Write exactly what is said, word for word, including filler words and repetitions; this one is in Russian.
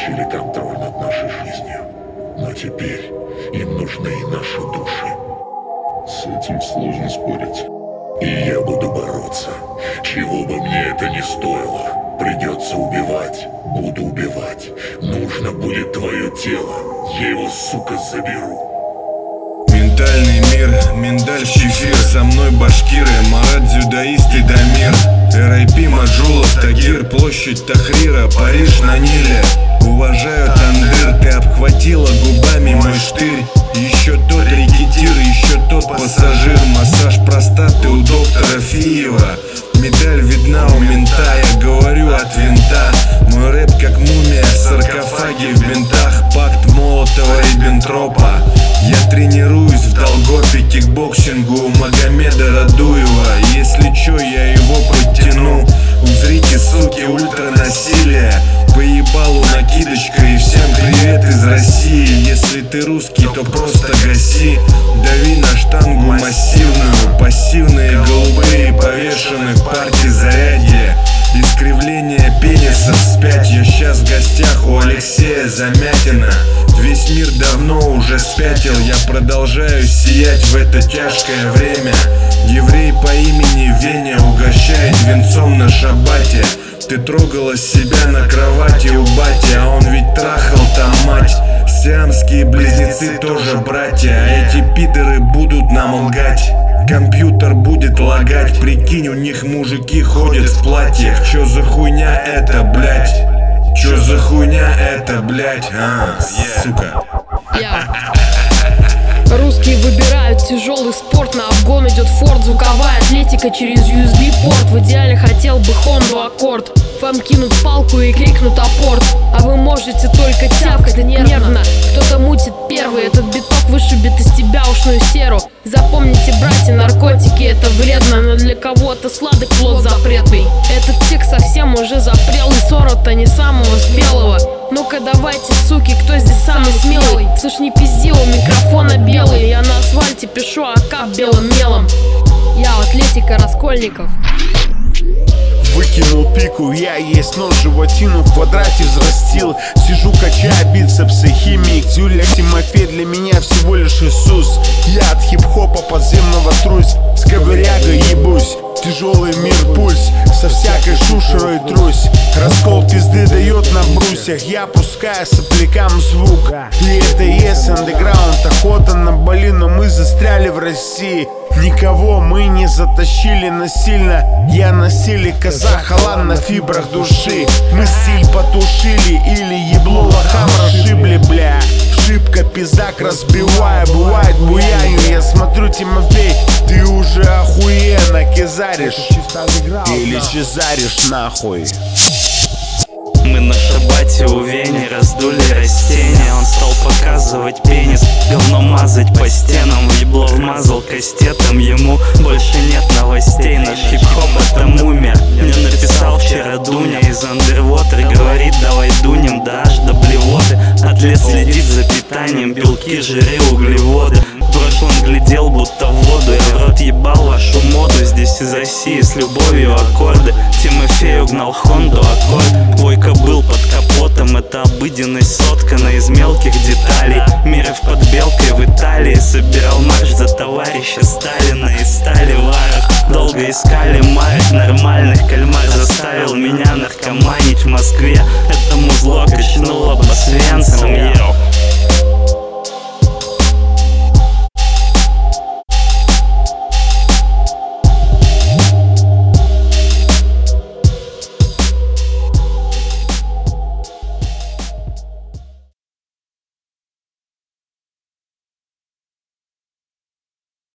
получили контроль над нашей жизнью. Но теперь им нужны и наши души. С этим сложно спорить. И я буду бороться, чего бы мне это ни стоило. Придется убивать, буду убивать. Нужно будет твое тело, я его, сука, заберу. Ментальный мир, миндаль в чефир. Со мной башкиры, Марат, дзюдоист и Дамир. эр ай пи, Маджулов, Тагир, площадь Тахрира, Париж на Ниле. Уважаю Тандыр, ты обхватила губами мой штырь. Еще тот рекетир, еще тот пассажир. Массаж простаты у доктора Фиева. Медаль видна у мента, я говорю от винта. Мой рэп как мумия в саркофаге в бинтах. Пакт Молотова и Бентропа. Я тренируюсь в Долгопе кикбоксингу у Магомеда Радуева. Если чё, я его подтяну. Узрите, суки, ультранасилие. По ебалу накидочка и всем привет из России. Если ты русский, то просто гаси. Дави на штангу массивную. Пассивные голубые повешены в парке зарядье. Искривление пениса вспять. Я сейчас в гостях у Алексея Замятина. Весь мир давно уже спятил. Я продолжаю сиять в это тяжкое время. Еврей по имени Веня угощает венцом на шаббате. Ты трогала себя на кровати у бати, а он ведь трахал там мать. Сиамские близнецы тоже братья, а эти пидоры будут нам лгать. Компьютер будет лагать, прикинь, у них мужики ходят в платьях. Чё за хуйня это, блять? Чё за хуйня это, блять? А, сука. Русские выбирают тяжелый спорт. На обгон идет Форд. Звуковая атлетика через ю эс би порт. В идеале хотел бы Хонду Аккорд. Вам кинут палку и крикнут апорт. А вы можете только тявкать нервно. Кто-то мутит первый. Этот биток вышибет из тебя ушную серу. Запомните, братья, наркотики это вредно. Но для кого-то сладок плод запретный. Этот текст совсем уже запрелый. Сорок-то не самого спелого. Ну-ка давайте, суки, кто здесь самый смелый? Слышь, не пизди, у микрофона белый. Я на асфальте пишу АК белым мелом. Я атлетика Раскольников. Выкинул пику, я есть нож, животину в квадрате взрастил. Сижу, качаю бицепсы, химик, Юля Тимофей для меня всего лишь Иисус. Я от хип-хопа подземного трусь, с ковырягой ебусь. Тяжелый мир пульс, со всякой шушерой трусь. Раскол пизды дает на брусьях, я пускаю соплякам звук. И это есть андеграунд, охота на балину. Мы застряли в России, никого мы не затащили насильно. Я насилие казахала на фибрах души. Мы стиль потушили или ебло лохам расшибли, бля. Шибко пиздак разбивая, бывает буяню. Я смотрю, Тимофей, ты уже охуенно кизаришь или чизаришь нахуй. Мы на шабате у Вени раздули растения. Он стал показывать пенис, говно мазать по стенам. В ебло вмазал кастетом, ему больше нет новостей. Наш хип-хоп это мумия. Мне написал вчера Дуня из Underwater. Говорит, давай дунем, да аж до блевоты. Атлет следит за питанием, белки, жиры, углеводы. В прошлом глядел будто в воду. Я в рот ебал вашу моду. Здесь из России с любовью аккорды. Тимофей угнал Хонду Аккорд. Войка был под капотом, это обыденность соткана из мелких деталей. Миров под белкой в Италии. Собирал марш за товарища Сталина из стали варах. Долго искали марок нормальных. Кальмар заставил меня наркоманить в Москве. Это музло качнуло по свенцам.